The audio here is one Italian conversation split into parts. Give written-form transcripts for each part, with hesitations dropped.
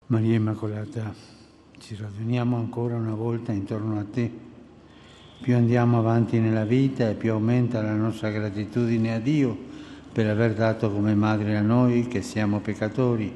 Maria Immacolata, ci raduniamo ancora una volta intorno a te. Più andiamo avanti nella vita e più aumenta la nostra gratitudine a Dio per aver dato come madre a noi che siamo peccatori.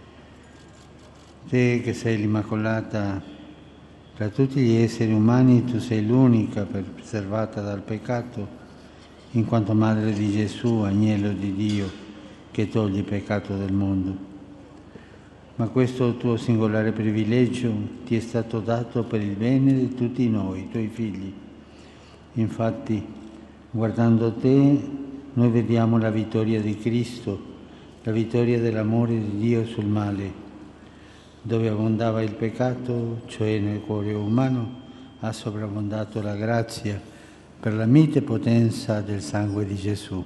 Te che sei l'Immacolata, tra tutti gli esseri umani tu sei l'unica preservata dal peccato, in quanto Madre di Gesù, Agnello di Dio, che toglie il peccato del mondo. Ma questo tuo singolare privilegio ti è stato dato per il bene di tutti noi, tuoi figli. Infatti, guardando te, noi vediamo la vittoria di Cristo, la vittoria dell'amore di Dio sul male. Dove abbondava il peccato, cioè nel cuore umano, ha sovrabbondato la grazia per la mite potenza del sangue di Gesù.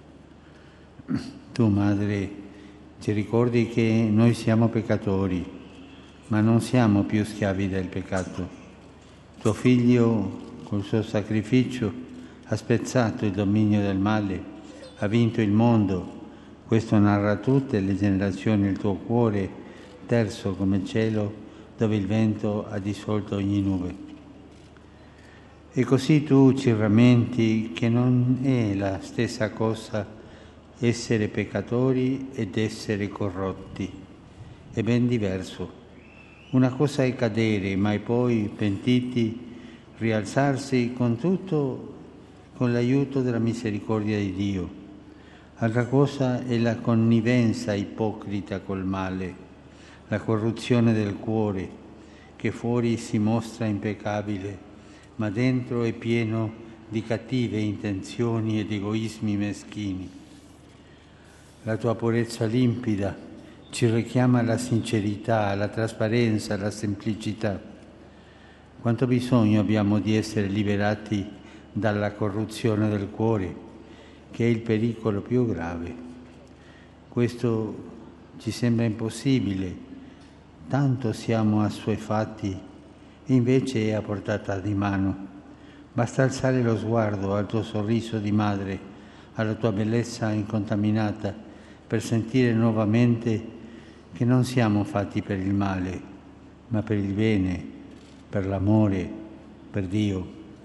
Tu, Madre, ci ricordi che noi siamo peccatori, ma non siamo più schiavi del peccato. Tuo Figlio, col suo sacrificio, ha spezzato il dominio del male, ha vinto il mondo. Questo narra tutte le generazioni il tuo cuore, terzo come cielo, dove il vento ha dissolto ogni nube. E così tu ci rammenti che non è la stessa cosa essere peccatori ed essere corrotti. È ben diverso. Una cosa è cadere, ma poi, pentiti, rialzarsi con tutto con l'aiuto della misericordia di Dio. Altra cosa è la connivenza ipocrita col male, la corruzione del cuore, che fuori si mostra impeccabile, ma dentro è pieno di cattive intenzioni ed egoismi meschini. La tua purezza limpida ci richiama alla sincerità, alla trasparenza, alla semplicità. Quanto bisogno abbiamo di essere liberati dalla corruzione del cuore, che è il pericolo più grave. Questo ci sembra impossibile, tanto siamo assuefatti, e invece è a portata di mano. Basta alzare lo sguardo al tuo sorriso di madre, alla tua bellezza incontaminata, per sentire nuovamente che non siamo fatti per il male, ma per il bene, per l'amore, per Dio.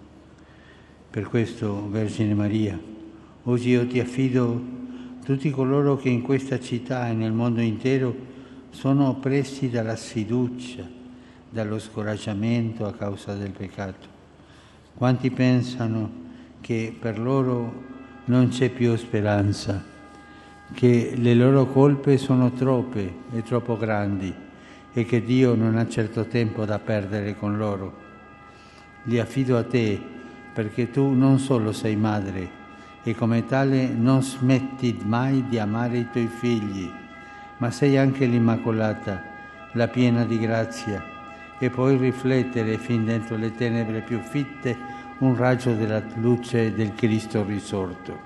Per questo, Vergine Maria, oggi io ti affido tutti coloro che in questa città e nel mondo intero sono oppressi dalla sfiducia, dallo scoraggiamento a causa del peccato. Quanti pensano che per loro non c'è più speranza, che le loro colpe sono troppe e troppo grandi e che Dio non ha certo tempo da perdere con loro. Li affido a te perché tu non solo sei madre e come tale non smetti mai di amare i tuoi figli, ma sei anche l'Immacolata, la piena di grazia, e puoi riflettere fin dentro le tenebre più fitte un raggio della luce del Cristo risorto.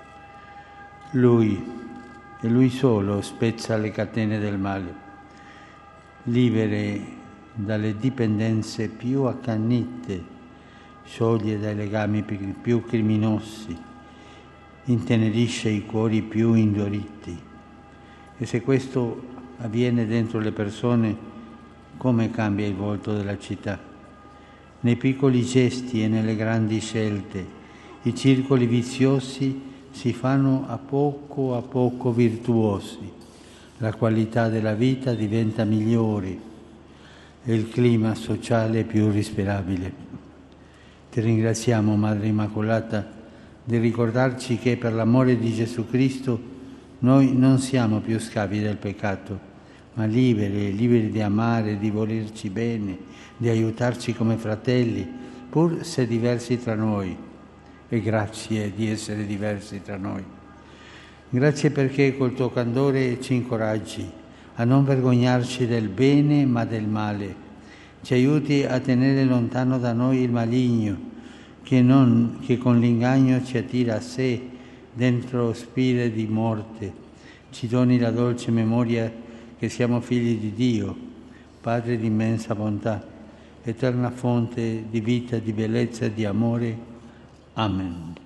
Lui, e Lui solo, spezza le catene del male, libere dalle dipendenze più accannite, scioglie dai legami più criminosi, intenerisce i cuori più induriti. E se questo avviene dentro le persone, come cambia il volto della città? Nei piccoli gesti e nelle grandi scelte, i circoli viziosi si fanno a poco virtuosi, la qualità della vita diventa migliore e il clima sociale più respirabile. Ti ringraziamo, Madre Immacolata, di ricordarci che per l'amore di Gesù Cristo noi non siamo più schiavi del peccato, ma liberi di amare, di volerci bene, di aiutarci come fratelli, pur se diversi tra noi. E grazie di essere diversi tra noi. Grazie perché col tuo candore ci incoraggi a non vergognarci del bene ma del male. Ci aiuti a tenere lontano da noi il maligno che con l'inganno ci attira a sé dentro spire di morte. Ci doni la dolce memoria che siamo figli di Dio, Padre di immensa bontà, eterna fonte di vita, di bellezza e di amore. Amen.